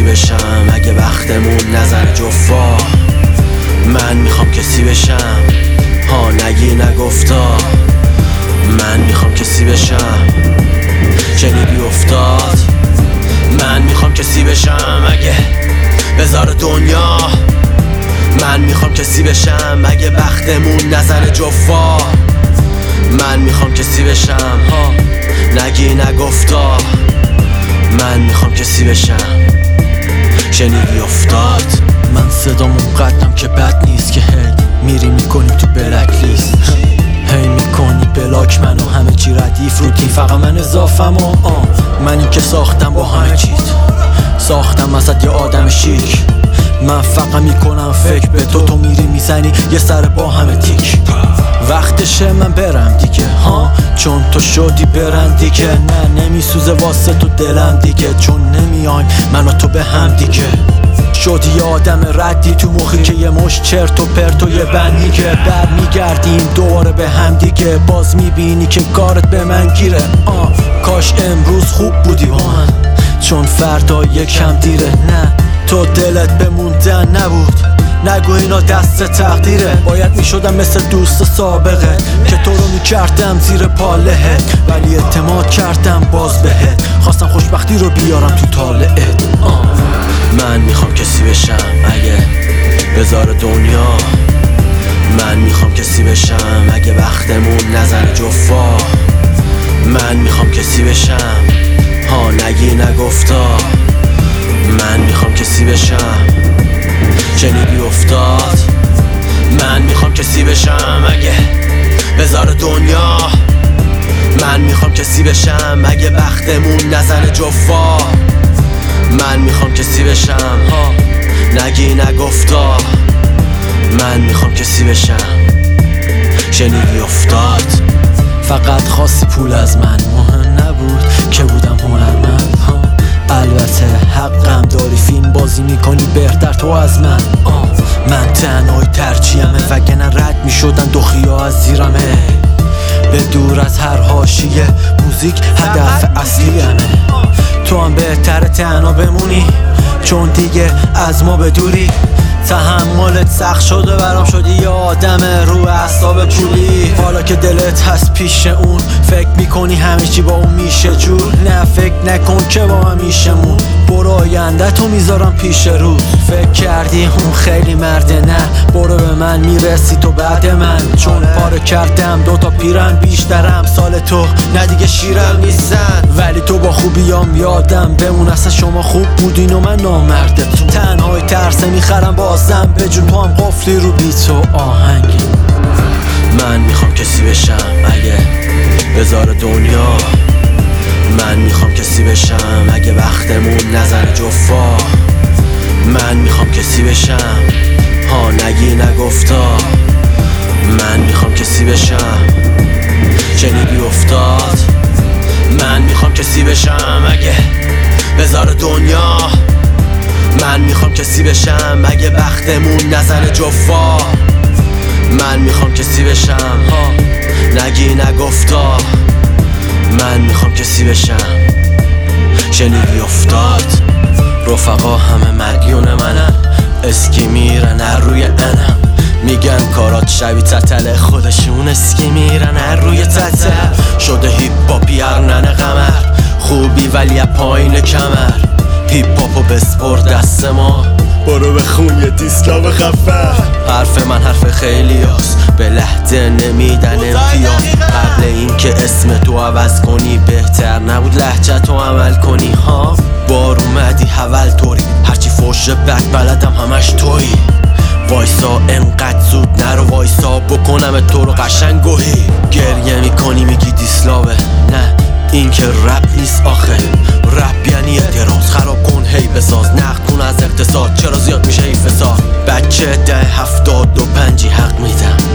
بشم اگه وقتمون نزنه جفا. من میخوام کسی بشم، ها نگی نگفتا. من میخوام کسی بشم، شنیدی افتاد. من میخوام کسی بشم اگه بذار دنیا. من میخوام کسی بشم اگه بختمون نزنه جفا. من میخوام کسی بشم، ها نگی نگفتا. من میخوام کسی بشم، شنیدی افتاد. من صدامون قدم که بد نیست که هی میری میکنی تو بلک لیست. هی میکنی بلاک منو همه چی ردیف روتین، فقط من اضافم و منی که ساختم با همه چیز. ساختم ازت یه آدم شیک. من فقط میکنم فکر به تو میری میزنی یه سر با همه تیک. وقتشه من برم دیگه، ها چون تو شدی برن دیگه. نه نمیسوزه واسه تو دلم دیگه، چون نمیایم من و تو به هم دیگه. شدی یه آدم ردی تو مخی که یه مش چرت و پرت و یه بندی که بر میگردیم دوباره به هم دیگه. باز میبینی که کارت به من گیره. کاش امروز خوب بودی با من، چون فردا یکم دیره. نه تو دلت بموندن نبود، نگو اینا دست تقدیره. باید میشدم مثل دوست سابقه که تو رو میکردم زیر پالهت، ولی اعتماد کردم باز بهت. خواستم خوشبختی رو بیارم تو طالعت. من میخوام کسی بشم اگه بذار دنیا. من میخوام کسی بشم اگه وقتمون نزنه جفا. من میخوام کسی بشم، ها نگی نگفتا. من میخوام کسی بشم، شنیدی افتاد. من میخوام کسی بشم اگه بذار دنیا. من میخوام کسی بشم اگه بختمون نزنه جفا. من میخوام کسی بشم، ها نگی نگفتا. من میخوام کسی بشم، شنیدی افتاد. فقط خواستی پول از من، مهم نبود که بودم هنرمند. البته حقم داری، فیلم بازی میکنی بهتر تو از من. من تنهای ترجیحمه، وگرنه رد میشدن دخیا از زیرمه. به دور از هر حاشیه موزیک هدف اصلیمه. تو هم بهتره تنها بمونی، چون دیگه از ما بدوری. تحملت سخت شده برام، شدی یه آدم رو اعصاب پولی. حالا که دلت هست پیش اون، فکر میکنی همه چی با اون میشه جور. نه فکر نکن که با هم میشمون، برو آینده تو میذارم پیش روز. فکر کردی اون خیلی مرده، نه برو به من میرسی تو بعد من. چون پاره کردم دوتا پیرن بیشترم سال تو، نه دیگه شیرم نیستن. ولی تو با خوبیام یادم بمون، اصلا شما خوب بودین و من نامردتون. تنهای ترسه میخرم بازم به جون، تو هم قفلی رو بیت و آهنگی. من میخوام کسی بشم اگه بذار دنیا. من میخوام کسی بشم اگه وقتمون نزنه جفا. من میخوام کسی بشم، ها نگی نگفتا. من میخوام کسی بشم، شنیدی افتاد. من میخوام کسی بشم اگه بذار دنیا. من میخوام کسی بشم اگه بختمون نزنه جفا. من میخوام کسی بشم، ها نگی نگفتا. من میخوام کسی بشم، شنیدی افتاد. رفقا همه مدیون منن، اسکی میرن هر روی انم. میگن کارات شبیه تتله، خودشون اسکی میرن هر روی تتل. شده هیپ هاپی ارنن قمر، خوبی ولی پایین کمر. هیپ هاپو بسپر دست ما، برو بخون یه دیسکاب خفه. حرف من حرف خیلی هست، به لحظه نمیدن امتیاز. قبل این که اسم تو عوض کنی، بهتر نبود لهجه تو عمل کنی. ها بار اومدی حول طوری، هرچی فوش بد بلدم همش تویی. وایسا انقدر زود نرو، وایسا بکنم تو رو قشنگوهی. گریه میکنی میگی دیسلاوه، نه این که رپ نیست آخه. رپ یعنی اعتراض، خراب کن هی بساز. نقد کن از اقتصاد، چرا زیاد میشه این فساد. بچه 10-75 حق میدم،